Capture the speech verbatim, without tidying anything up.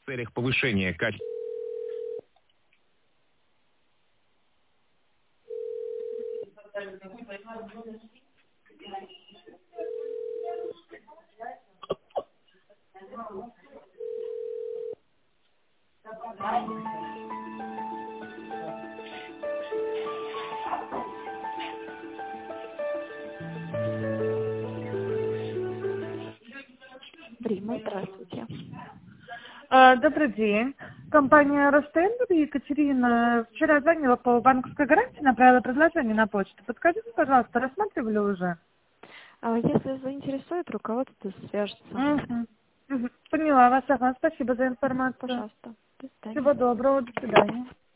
целях повышения качества. Время, здравствуйте. А, Добрый день. Компания Ростендер, Екатерина. Вчера звонила по банковской гарантии, направила предложение на почту. Подскажите, пожалуйста, рассматривали уже? А Если заинтересует, руководство свяжется. Угу. Угу. Поняла вас. Ага, спасибо за информацию. Пожалуйста. До свидания. Всего доброго. До свидания.